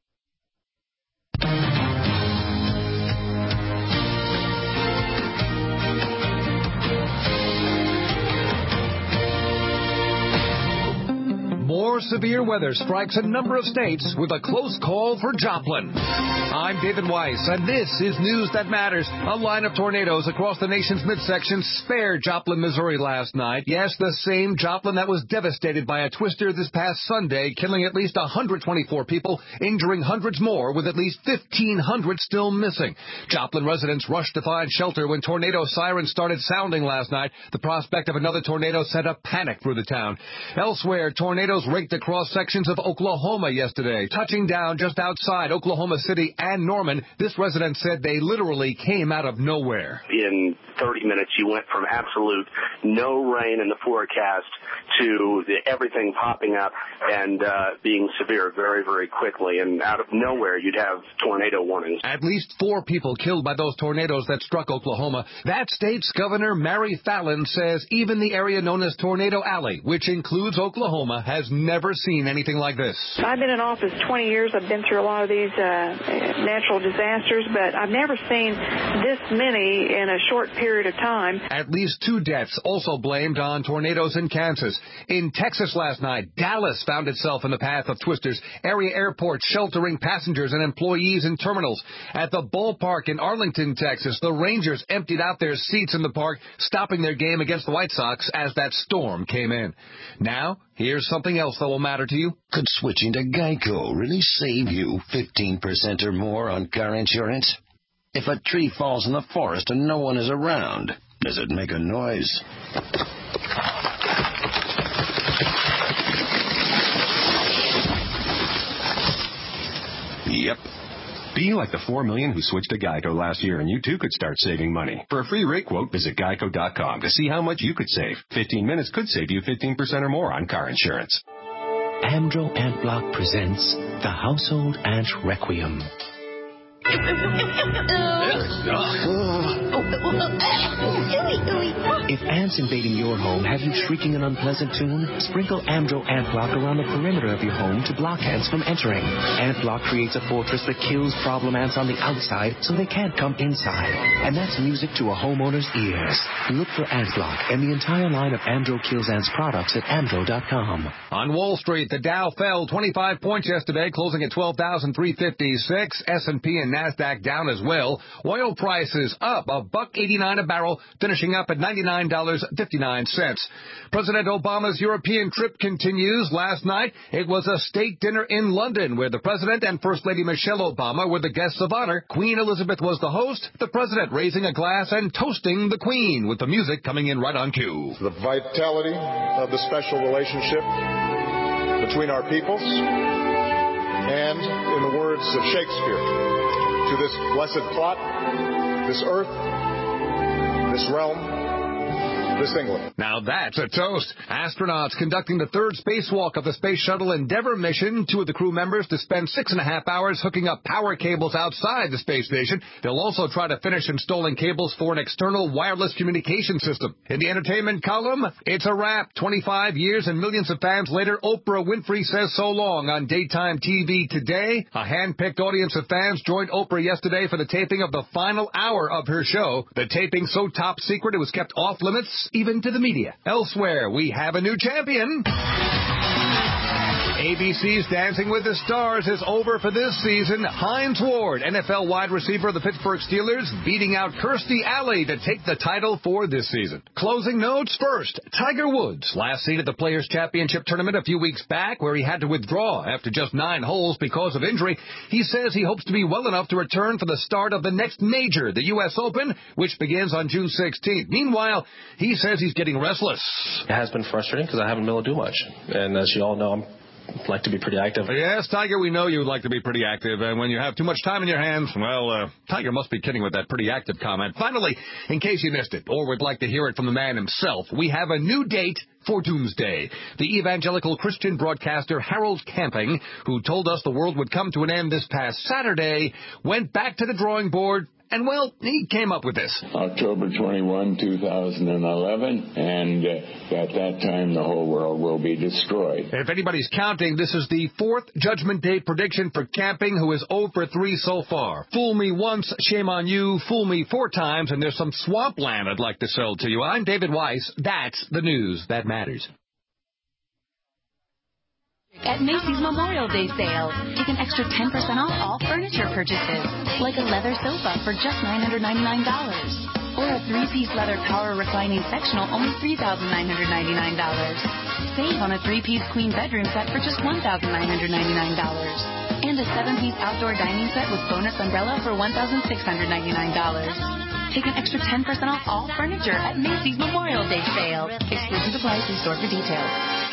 More severe weather strikes a number of states with a close call for Joplin. I'm David Weiss, and this is News That Matters. A line of tornadoes across the nation's midsection spared Joplin, Missouri last night. Yes, the same Joplin that was devastated by a twister this past Sunday, killing at least one hundred twenty-four people, injuring hundreds more, with at least fifteen hundred still missing. Joplin residents rushed to find shelter when tornado sirens started sounding last night. The prospect of another tornado sent a panic through the town. Elsewhere, tornadoes raked across sections of Oklahoma yesterday, touching down just outside Oklahoma City and Norman. This resident said they literally came out of nowhere. In thirty minutes, you went from absolute no rain in the forecast to the, everything popping up and uh, being severe very, very quickly. And out of nowhere, you'd have tornado warnings. At least four people killed by those tornadoes that struck Oklahoma. That state's Governor Mary Fallin says even the area known as Tornado Alley, which includes Oklahoma, has never seen anything like this. I've been in office twenty years. I've been through a lot of these uh, natural disasters, but I've never seen this many in a short period of time. At least two deaths also blamed on tornadoes in Kansas. In Texas last night, Dallas found itself in the path of twisters. Area airports sheltering passengers and employees in terminals. At the ballpark in Arlington, Texas, the Rangers emptied out their seats in the park, stopping their game against the White Sox as that storm came in. Now, here's something else that will matter to you. Could switching to Geico really save you fifteen percent or more on car insurance? If a tree falls in the forest and no one is around, does it make a noise? Yep. Be like the four million who switched to Geico last year, and you too could start saving money. For a free rate quote, visit geico dot com to see how much you could save. fifteen minutes could save you fifteen percent or more on car insurance. Amdro Ant Block presents The Household Ant Requiem. If ants invading your home have you shrieking an unpleasant tune, sprinkle Amdro Ant Block around the perimeter of your home to block ants from entering. Ant Block creates a fortress that kills problem ants on the outside so they can't come inside. And that's music to a homeowner's ears. Look for Ant Block and the entire line of Amdro Kills Ants products at amdro dot com. On Wall Street, the Dow fell twenty-five points yesterday, closing at twelve thousand three hundred fifty-six. S and P and NASDAQ down as well. Oil prices up a buck eighty-nine a barrel, finishing up at ninety-nine dollars and fifty-nine cents. President Obama's European trip continues. Last night, it was a state dinner in London where the President and First Lady Michelle Obama were the guests of honor. Queen Elizabeth was the host, the President raising a glass and toasting the Queen with the music coming in right on cue. The vitality of the special relationship between our peoples, and in the words of Shakespeare, to this blessed plot, this earth, this realm, this England. Now that's a toast. Astronauts conducting the third spacewalk of the Space Shuttle Endeavour mission. Two of the crew members to spend six and a half hours hooking up power cables outside the space station. They'll also try to finish installing cables for an external wireless communication system. In the entertainment column, it's a wrap. twenty-five years and millions of fans later, Oprah Winfrey says so long on daytime T V today. A hand-picked audience of fans joined Oprah yesterday for the taping of the final hour of her show. The taping so top secret it was kept off limits even to the media. Elsewhere, we have a new champion. A B C's Dancing with the Stars is over for this season. Hines Ward, N F L wide receiver of the Pittsburgh Steelers, beating out Kirstie Alley to take the title for this season. Closing notes first. Tiger Woods, last seen at the Players' Championship tournament a few weeks back, where he had to withdraw after just nine holes because of injury. He says he hopes to be well enough to return for the start of the next major, the U S Open, which begins on June sixteenth. Meanwhile, he says he's getting restless. It has been frustrating because I haven't been able to do much. And as you all know, I'm like to be pretty active. Yes, Tiger, we know you like to be pretty active, and when you have too much time in your hands, well, uh, Tiger must be kidding with that pretty active comment. Finally, in case you missed it, or would like to hear it from the man himself, we have a new date for Doomsday. The evangelical Christian broadcaster Harold Camping, who told us the world would come to an end this past Saturday, went back to the drawing board. And, well, he came up with this. October twenty-first, two thousand eleven, and uh, at that time the whole world will be destroyed. If anybody's counting, this is the fourth Judgment Day prediction for Camping, who is zero for three so far. Fool me once, shame on you. Fool me four times, and there's some swampland I'd like to sell to you. I'm David Weiss. That's the news that matters. At Macy's Memorial Day sale, take an extra ten percent off all furniture purchases, like a leather sofa for just nine hundred ninety-nine dollars, or a three-piece leather power reclining sectional only three thousand nine hundred ninety-nine dollars. Save on a three-piece queen bedroom set for just one thousand nine hundred ninety-nine dollars, and a seven-piece outdoor dining set with bonus umbrella for one thousand six hundred ninety-nine dollars. Take an extra ten percent off all furniture at Macy's Memorial Day sale. Exclusions apply. See store for details.